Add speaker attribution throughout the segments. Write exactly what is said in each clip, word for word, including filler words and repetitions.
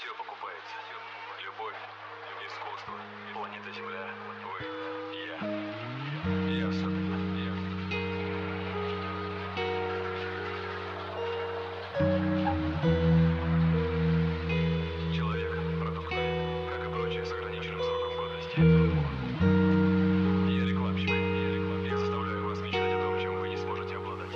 Speaker 1: все покупаете. Любовь, искусство, планета Земля, вы, я. Я особенно. Я. Человек продуктовый, как и прочие с ограниченным сроком годности. Я рекламщик. Я рекламщик. Я заставляю вас мечтать о том, чем вы не сможете обладать.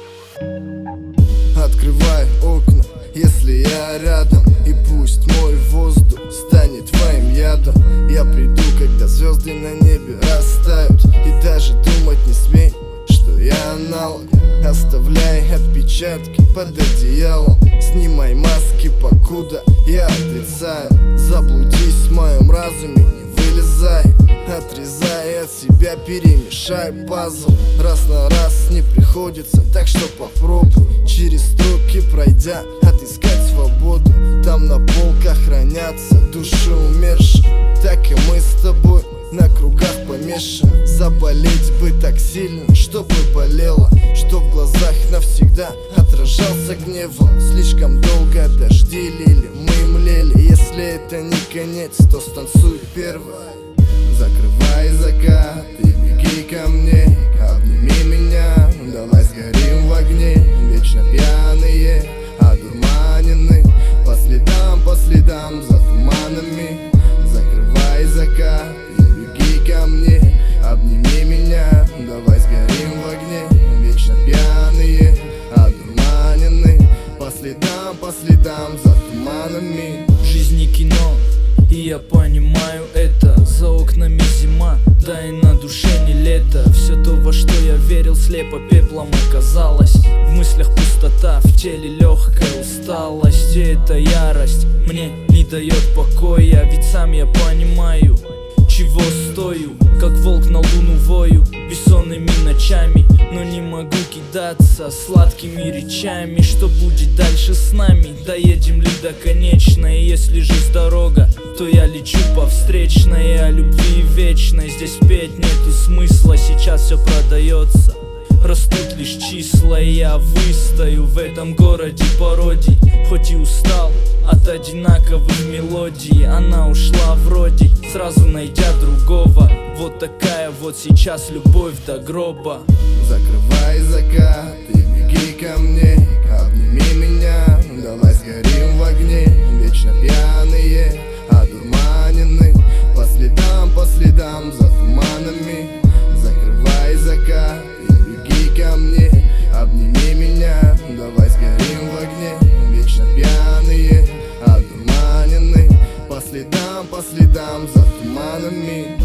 Speaker 2: Открывай окна, если я рядом, и пусть мой воздух станет твоим ядом. Я приду, когда звезды на небе растают, и даже думать не смей, что я аналог. Оставляй отпечатки под одеялом, снимай маски, покуда я отрицаю. Заблудись в моем разуме, не вылезай, отрезай от себя, перемешай пазл. Раз на раз не приходится, так что попробуй, через строки пройдя, отыскать свободу. Там на полках хранятся души умерших, так и мы с тобой на кругах помешаны. Заболеть бы так сильно, чтобы болело, что в глазах навсегда отражался гневом. Слишком долго дожди лили, мы млели. Если это не конец, то станцуй первый. Закрывай закат и беги ко мне, обними меня, давай сгорим в огне. Вечно пьяные, одурманены, по следам, по следам, за туманами. Закрывай закат и беги ко мне, обними меня, давай сгорим в огне. Вечно пьяные, одурманены, по следам, по следам, за туманами.
Speaker 3: Жизнь не кино, и я понимаю это. За окнами зима, да и на душе не лето. Все то, во что я верил, слепо пеплом оказалось. В мыслях пустота, в теле легкая усталость. И эта ярость мне не дает покоя, ведь сам я понимаю, чего стою. Как волк на луну вою, бессонными ночами, но не могу кидаться сладкими речами. Что будет дальше с нами? Доедем ли до конечной? Если жизнь дорога, то я лечу по встречной. О любви вечной здесь петь нету смысла. Сейчас все продается, растут лишь числа. И я выстою в этом городе пародий, хоть и устал от одинаковых мелодий. Она ушла вроде, сразу найдя другого. Вот такая вот сейчас любовь до гроба.
Speaker 2: Закрывай закат и беги ко мне, обними меня, давай сгорим в огне. Вечно пьяные, одурманены, по следам, по следам, за туманами. Закрывай закат и беги ко мне, обними меня, давай сгорим в огне. Вечно пьяные, одурманены, по следам, по следам, за туманами.